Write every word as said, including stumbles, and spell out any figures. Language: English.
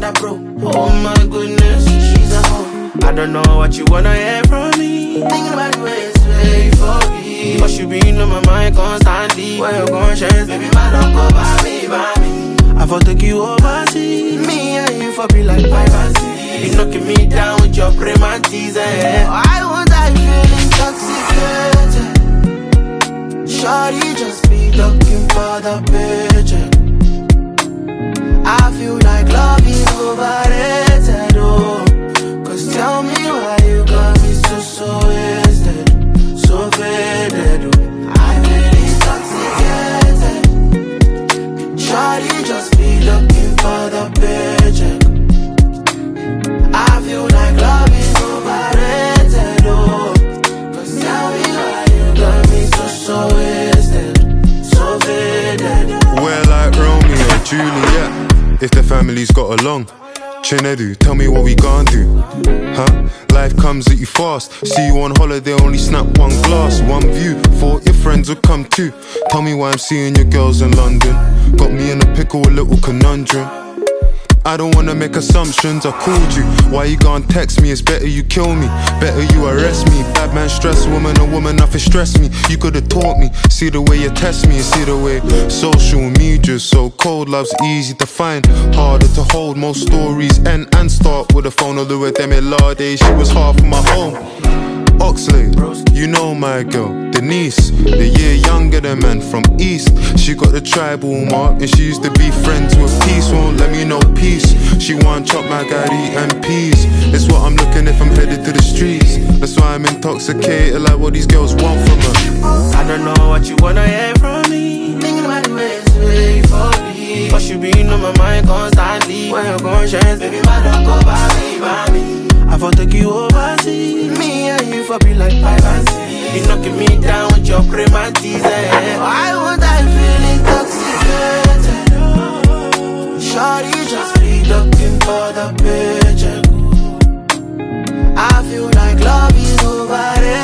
a bro. Oh my goodness, she's a hoe. I don't know what you wanna hear from me. Thinking about the ways to play for me. But you been on my mind constantly. Where your conscience, baby, man, don't go by me, by me. I for take you overseas. Me and you for be like privacy. You knocking me down with your prem and teaser. Why would I feel intoxicated? Shawty just be looking for the paycheck. I feel like love is overrated, oh. Cause tell me why you got me so, so wasted, so faded, oh. I feel intoxicated. Shawty just be looking for the paycheck. I feel like love is overrated, oh. Cause tell me why you got me so, so wasted, so faded. We're like Romeo and Juliet, if the families got along. Chinedu, tell me what we gon' do, huh? Life comes at you fast. See you on holiday, only snap one glass, one view. Thought your friends would come too. Tell me why I'm seeing your girls in London. Got me in a pickle, a little conundrum. I don't wanna make assumptions, I called you. Why you gon' text me? It's better you kill me, better you arrest me. Bad man stress woman, a woman nothing stress me. You could've taught me, see the way you test me. See the way social media's so cold. Love's easy to find, harder to hold. Most stories end and start with a phone. Although with them in law days, she was half of my home. Oxlade, you know my girl, Denise, the year younger than man from East. She got the tribal mark and she used to be friends with Peace. Won't let me know peace. She want chop my gari and peas. It's what I'm looking if I'm headed to the streets. That's why I'm intoxicated, like what these girls want from her. I don't know what you wanna hear from me. Thinking about the ways to play for me. But you been on my mind constantly. Where your conscience, baby, man, don't go by me, by me. I for take you overseas. Me and you for be like privacy. You knocking me down with your prem and teaser. Why would I feel intoxicated? Shawty just be looking for the paycheck. I feel like love is overrated.